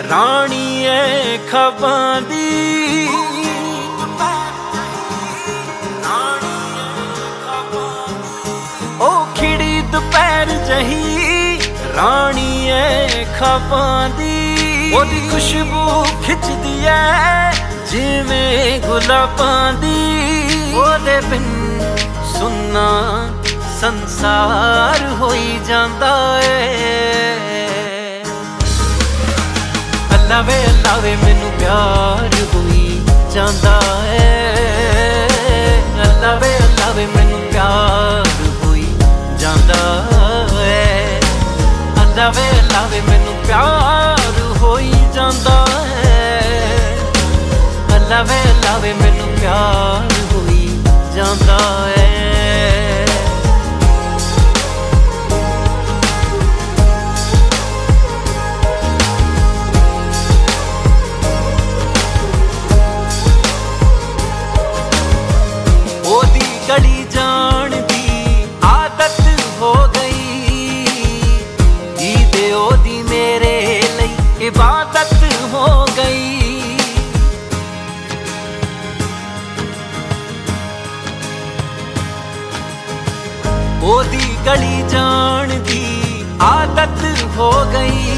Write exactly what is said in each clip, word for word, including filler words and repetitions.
ਰਾਣੀ ਏ ਖਬਾਂ ਦੀ ਉਹ ਖਿੜੀ ਦੁਪਹਿਰ ਜਹੀ ਰਾਣੀ ਏ ਖਬਾਂ ਦੀ ਉਹਦੀ ਖੁਸ਼ਬੂ ਖਿੱਚਦੀ ਐ ਜਿਵੇਂ ਗੁਲਾਬਾਂ ਦੀ ਉਹਦੇ ਬਿਨ ਸੁੰਨਾ ਸੰਸਾਰ ਹੋਈ ਜਾਂਦਾ ਏ ਅੱਲਾ ਵੇ ਅੱਲਾ ਵੇ ਮੈਨੂੰ ਪਿਆਰ ਹੋਈ ਜਾਂਦਾ ਏ ਅੱਲਾ ਵੇ ਅੱਲਾ ਵੇ ਮੈਨੂੰ ਪਿਆਰ ਹੋਈ ਜਾਂਦਾ ਏ ਅੱਲਾ ਵੇ ਅੱਲਾ ਵੇ ਮੈਨੂੰ ਪਿਆਰ ਹੋਈ ਜਾਂਦਾ ਏ ਅੱਲਾ ਵੇ ਅੱਲਾ ਵੇ ਮੈਨੂੰ ਪਿਆਰ ਹੋਈ ਜਾਂਦਾ ਏ ਗਲੀ ਜਾਣ ਦੀ ਆਦਤ ਹੋ ਗਈ ਜੀਦੇ ਉਹਦੀ ਮੇਰੇ ਲਈ ਇਬਾਦਤ ਹੋ ਗਈ ਉਹਦੀ ਗਲੀ ਜਾਣ ਦੀ ਆਦਤ ਹੋ ਗਈ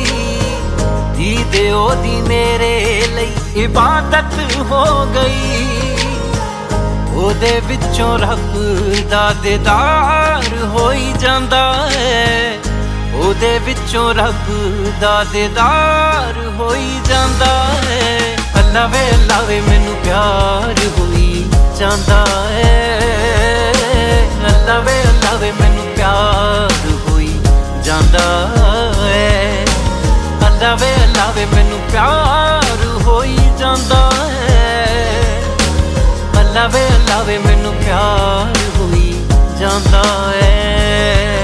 ਜੀਦੇ ਉਹਦੀ ਮੇਰੇ ਲਈ ਇਬਾਦਤ ਹੋ ਗਈ ਉਹਦੇ ਵਿੱਚੋਂ ਰੱਬ ਦਾ ਦੀਦਾਰ ਹੋਈ ਜਾਂਦਾ ਏ ਉਹਦੇ ਵਿੱਚੋਂ ਰੱਬ ਦਾ ਦੀਦਾਰ ਹੋਈ ਜਾਂਦਾ ਏ ਅੱਲਾ ਵੇ ਅੱਲਾ ਵੇ ਮੈਨੂੰ ਪਿਆਰ ਹੋਈ ਜਾਂਦਾ ਏ ਅੱਲਾ ਵੇ ਅੱਲਾ ਵੇ ਮੈਨੂੰ ਪਿਆਰ ਹੋਈ ਜਾਂਦਾ ਏ ਅੱਲਾ ਵੇ ਅੱਲਾ ਵੇ ਮੈਨੂੰ ਪਿਆਰ ਹੋਈ ਜਾਂਦਾ ਏ ਅੱਲਾ ਵੇ ਅੱਲਾ ਵੇ ਮੈਨੂੰ ਪਿਆਰ ਹੋਈ ਜਾਂਦਾ ਏ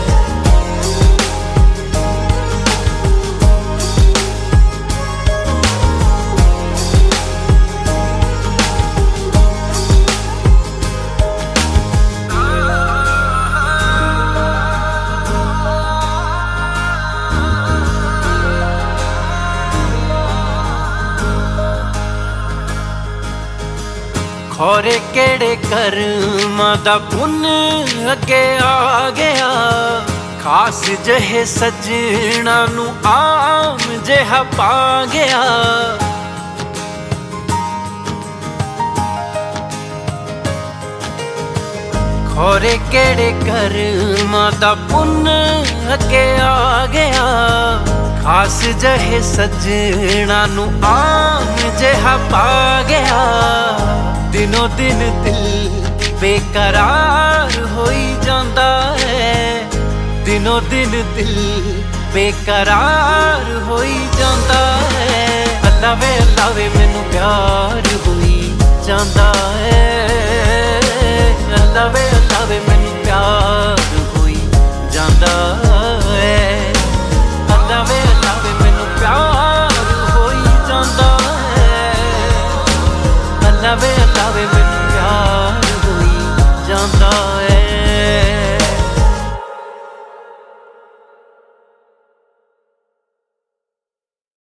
ਖੋਰੇ ਕਿਹੜੇ ਕਰਮਾਂ ਦਾ ਪੁੰਨ ਅੱਗੇ ਆ ਗਿਆ ਖਾਸ ਜਿਹੇ ਸੱਜਣਾ ਨੂੰ ਆਮ ਜਿਹਾ ਪਾ ਗਿਆ ਖੋਰੇ ਕਿਹੜੇ ਕਰਮਾਂ ਦਾ ਪੁੰਨ ਅੱਗੇ ਆ ਗਿਆ ਖਾਸ ਜਿਹੇ ਸੱਜਣਾ ਨੂੰ ਆਮ ਜਿਹਾ ਪਾ ਗਿਆ ਦਿਨੋਂ ਦਿਨ ਦਿਲ ਬੇਕਰਾਰ ਹੋਈ ਜਾਂਦਾ ਹੈ ਦਿਨੋਂ ਦਿਨ ਦਿਲ ਬੇਕਰਾਰ ਹੋਈ ਜਾਂਦਾ ਹੈ ਅੱਲਾ ਵੇ ਅੱਲਾ ਵੇ ਮੈਨੂੰ ਪਿਆਰ ਹੋਈ ਜਾਂਦਾ ਹੈ ਅੱਲਾ ਵੇ ਅੱਲਾ ਵੇ ਮੈਨੂੰ